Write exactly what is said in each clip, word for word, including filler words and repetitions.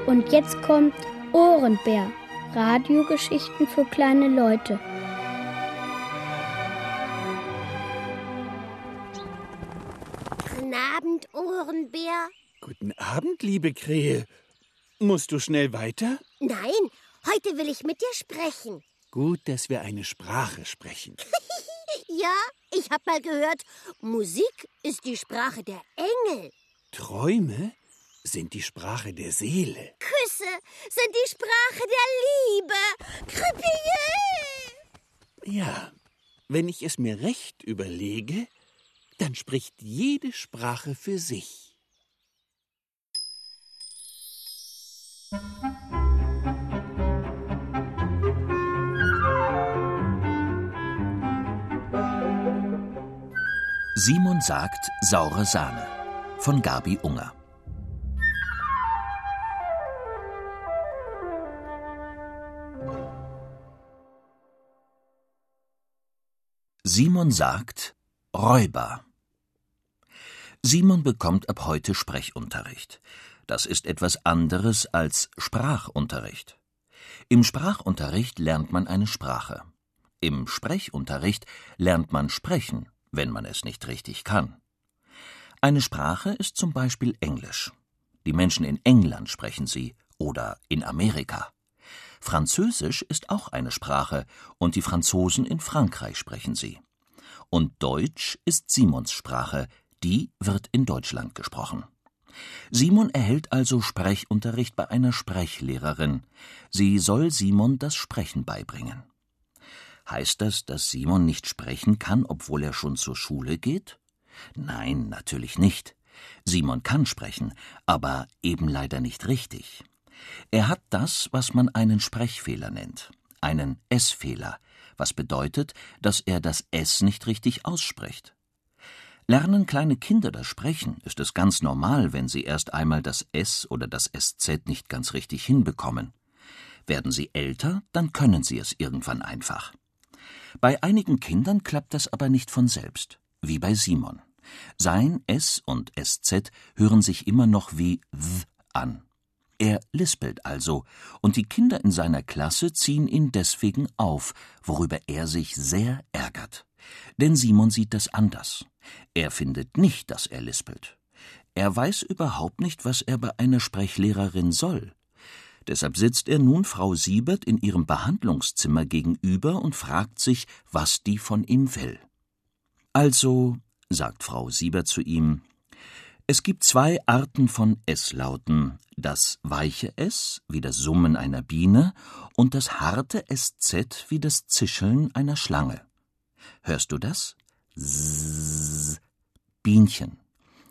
Und jetzt kommt Ohrenbär. Radiogeschichten für kleine Leute. Guten Abend, Ohrenbär. Guten Abend, liebe Krähe. Musst du schnell weiter? Nein, heute will ich mit dir sprechen. Gut, dass wir eine Sprache sprechen. Ja, ich hab mal gehört, Musik ist die Sprache der Engel. Träume sind die Sprache der Seele. Küsse sind die Sprache der Liebe. Krüppelje! Ja, wenn ich es mir recht überlege, dann spricht jede Sprache für sich. Simon sagt saure Sahne von Gabi Unger. Simon sagt Räuber. Simon bekommt ab heute Sprechunterricht. Das ist etwas anderes als Sprachunterricht. Im Sprachunterricht lernt man eine Sprache. Im Sprechunterricht lernt man sprechen, wenn man es nicht richtig kann. Eine Sprache ist zum Beispiel Englisch. Die Menschen in England sprechen sie oder in Amerika. Französisch ist auch eine Sprache und die Franzosen in Frankreich sprechen sie. Und Deutsch ist Simons Sprache, die wird in Deutschland gesprochen. Simon erhält also Sprechunterricht bei einer Sprechlehrerin. Sie soll Simon das Sprechen beibringen. Heißt das, dass Simon nicht sprechen kann, obwohl er schon zur Schule geht? Nein, natürlich nicht. Simon kann sprechen, aber eben leider nicht richtig. Er hat das, was man einen Sprechfehler nennt, einen S-Fehler, was bedeutet, dass er das S nicht richtig ausspricht. Lernen kleine Kinder das Sprechen, ist es ganz normal, wenn sie erst einmal das S oder das S Z nicht ganz richtig hinbekommen. Werden sie älter, dann können sie es irgendwann einfach. Bei einigen Kindern klappt das aber nicht von selbst, wie bei Simon. Sein S und S Z hören sich immer noch wie W an. Er lispelt also, und die Kinder in seiner Klasse ziehen ihn deswegen auf, worüber er sich sehr ärgert. Denn Simon sieht das anders. Er findet nicht, dass er lispelt. Er weiß überhaupt nicht, was er bei einer Sprechlehrerin soll. Deshalb sitzt er nun Frau Siebert in ihrem Behandlungszimmer gegenüber und fragt sich, was die von ihm will. Also, sagt Frau Siebert zu ihm, es gibt zwei Arten von S-Lauten, das weiche S wie das Summen einer Biene und das harte S Z wie das Zischeln einer Schlange. Hörst du das? Zzz, Bienchen.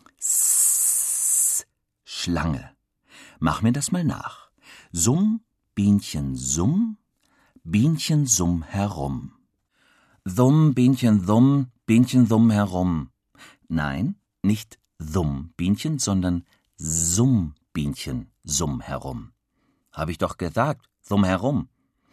Zzz, Schlange. Mach mir das mal nach. Summ, Bienchen, summ, Bienchen, summ herum. Summ, Bienchen, summ, Bienchen, summ herum. Nein, nicht Summ, Bienchen, sondern Summ, Bienchen, summ herum. Hab ich doch gesagt, summ herum.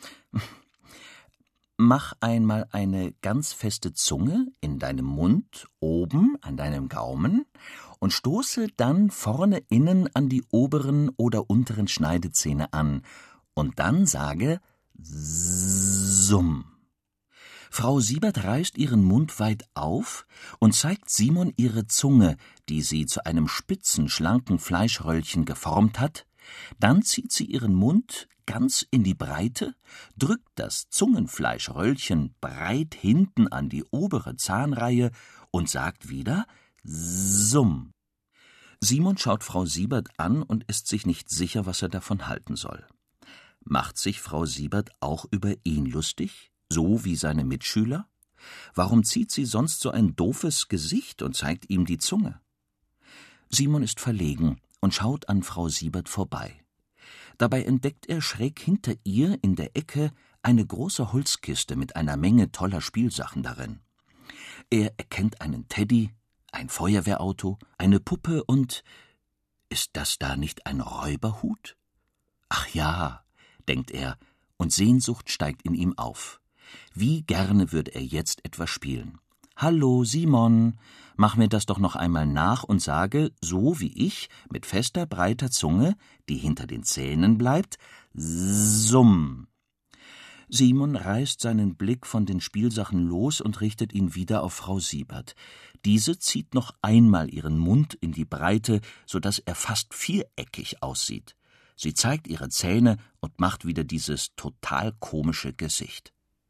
Mach einmal eine ganz feste Zunge in deinem Mund, oben an deinem Gaumen, und stoße dann vorne innen an die oberen oder unteren Schneidezähne an, und dann sage Summ. Frau Siebert reißt ihren Mund weit auf und zeigt Simon ihre Zunge, die sie zu einem spitzen, schlanken Fleischröllchen geformt hat. Dann zieht sie ihren Mund ganz in die Breite, drückt das Zungenfleischröllchen breit hinten an die obere Zahnreihe und sagt wieder Summ. Simon schaut Frau Siebert an und ist sich nicht sicher, was er davon halten soll. Macht sich Frau Siebert auch über ihn lustig? So wie seine Mitschüler? Warum zieht sie sonst so ein doofes Gesicht und zeigt ihm die Zunge? Simon ist verlegen und schaut an Frau Siebert vorbei. Dabei entdeckt er schräg hinter ihr in der Ecke eine große Holzkiste mit einer Menge toller Spielsachen darin. Er erkennt einen Teddy, ein Feuerwehrauto, eine Puppe und… Ist das da nicht ein Räuberhut? Ach ja, denkt er, und Sehnsucht steigt in ihm auf. Wie gerne würde er jetzt etwas spielen. »Hallo, Simon, mach mir das doch noch einmal nach und sage, so wie ich, mit fester, breiter Zunge, die hinter den Zähnen bleibt, Summ.« Simon reißt seinen Blick von den Spielsachen los und richtet ihn wieder auf Frau Siebert. Diese zieht noch einmal ihren Mund in die Breite, so dass er fast viereckig aussieht. Sie zeigt ihre Zähne und macht wieder dieses total komische Gesicht.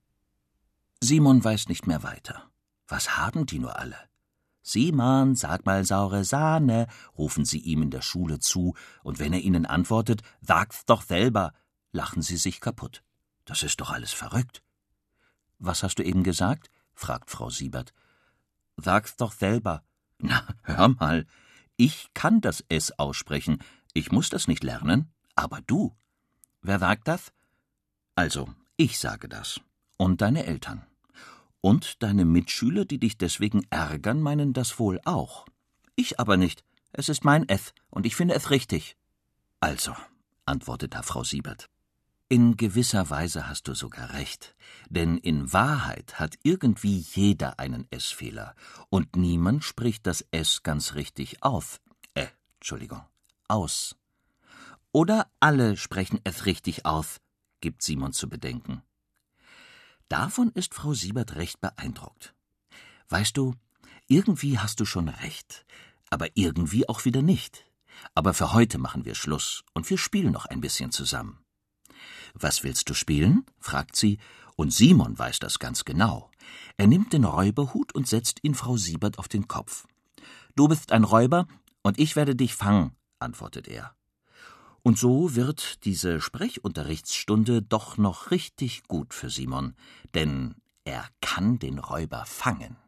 Simon weiß nicht mehr weiter. Was haben die nur alle? »Simon, sag mal saure Sahne«, rufen sie ihm in der Schule zu, und wenn er ihnen antwortet, »Sag's doch selber«, lachen sie sich kaputt. Das ist doch alles verrückt. »Was hast du eben gesagt?« fragt Frau Siebert. »Sag's doch selber.« »Na, hör mal, ich kann das S aussprechen. Ich muss das nicht lernen, aber du.« »Wer sagt das?« »Also, ich sage das. Und deine Eltern. Und deine Mitschüler, die dich deswegen ärgern, meinen das wohl auch. Ich aber nicht. Es ist mein S, und ich finde es richtig.« »Also«, antwortet da Frau Siebert, »in gewisser Weise hast du sogar recht, denn in Wahrheit hat irgendwie jeder einen S-Fehler, und niemand spricht das S ganz richtig auf. Äh, Entschuldigung, aus. Oder alle sprechen es richtig aus«, gibt Simon zu bedenken. Davon ist Frau Siebert recht beeindruckt. »Weißt du, irgendwie hast du schon recht, aber irgendwie auch wieder nicht. Aber für heute machen wir Schluss, und wir spielen noch ein bisschen zusammen.« »Was willst du spielen?« fragt sie, und Simon weiß das ganz genau. Er nimmt den Räuberhut und setzt ihn Frau Siebert auf den Kopf. »Du bist ein Räuber, und ich werde dich fangen«, antwortet er. Und so wird diese Sprechunterrichtsstunde doch noch richtig gut für Simon, denn er kann den Räuber fangen.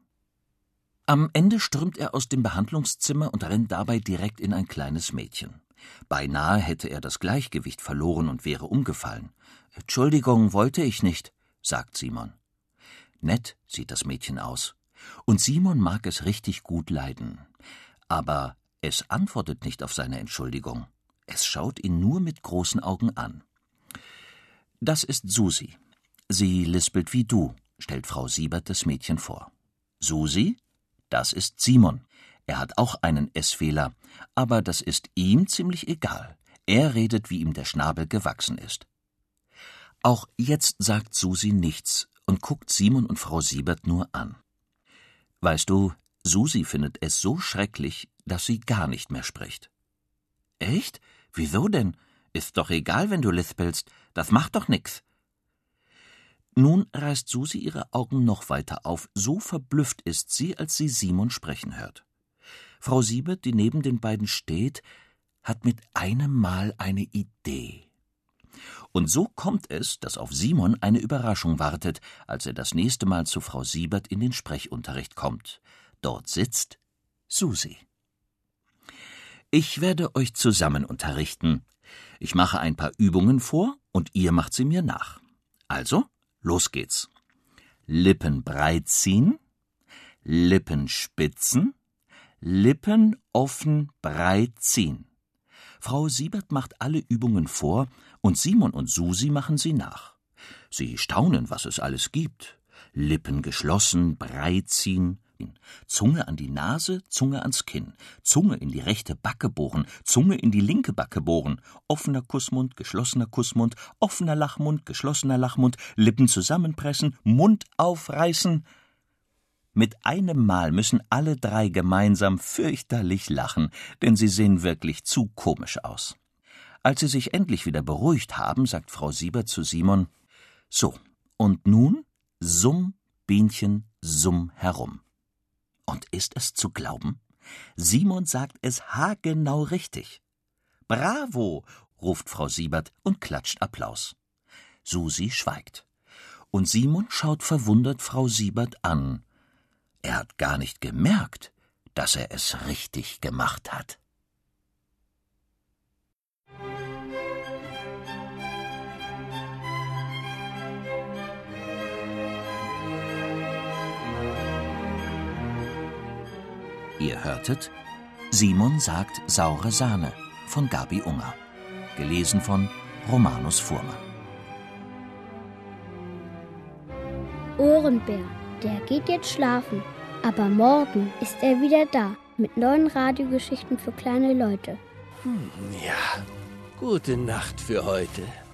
Am Ende stürmt er aus dem Behandlungszimmer und rennt dabei direkt in ein kleines Mädchen. Beinahe hätte er das Gleichgewicht verloren und wäre umgefallen. »Entschuldigung, wollte ich nicht«, sagt Simon. Nett sieht das Mädchen aus, und Simon mag es richtig gut leiden. Aber es antwortet nicht auf seine Entschuldigung. Es schaut ihn nur mit großen Augen an. »Das ist Susi. Sie lispelt wie du«, stellt Frau Siebert das Mädchen vor. »Susi, das ist Simon. Er hat auch einen S-Fehler, aber das ist ihm ziemlich egal. Er redet, wie ihm der Schnabel gewachsen ist.« Auch jetzt sagt Susi nichts und guckt Simon und Frau Siebert nur an. Weißt du, Susi findet es so schrecklich, dass sie gar nicht mehr spricht. »Echt? Wieso denn? Ist doch egal, wenn du lispelst. Das macht doch nix.« Nun reißt Susi ihre Augen noch weiter auf. So verblüfft ist sie, als sie Simon sprechen hört. Frau Siebert, die neben den beiden steht, hat mit einem Mal eine Idee. Und so kommt es, dass auf Simon eine Überraschung wartet, als er das nächste Mal zu Frau Siebert in den Sprechunterricht kommt. Dort sitzt Susi. »Ich werde euch zusammen unterrichten. Ich mache ein paar Übungen vor, und ihr macht sie mir nach. Also, los geht's. Lippen breit ziehen, Lippen spitzen, Lippen offen breit ziehen.« Frau Siebert macht alle Übungen vor, und Simon und Susi machen sie nach. Sie staunen, was es alles gibt. Lippen geschlossen, breit ziehen, Zunge an die Nase, Zunge ans Kinn, Zunge in die rechte Backe bohren, Zunge in die linke Backe bohren, offener Kussmund, geschlossener Kussmund, offener Lachmund, geschlossener Lachmund, Lippen zusammenpressen, Mund aufreißen. Mit einem Mal müssen alle drei gemeinsam fürchterlich lachen, denn sie sehen wirklich zu komisch aus. Als sie sich endlich wieder beruhigt haben, sagt Frau Siebert zu Simon: »So, und nun summ, Bienchen, summ herum.« Und ist es zu glauben? Simon sagt es haargenau richtig. »Bravo«, ruft Frau Siebert und klatscht Applaus. Susi schweigt. Und Simon schaut verwundert Frau Siebert an. Er hat gar nicht gemerkt, dass er es richtig gemacht hat. Ihr hörtet Simon sagt saure Sahne von Gabi Unger, gelesen von Romanus Fuhrmann. Ohrenbär, der geht jetzt schlafen. Aber morgen ist er wieder da mit neuen Radiogeschichten für kleine Leute. Hm, ja, gute Nacht für heute.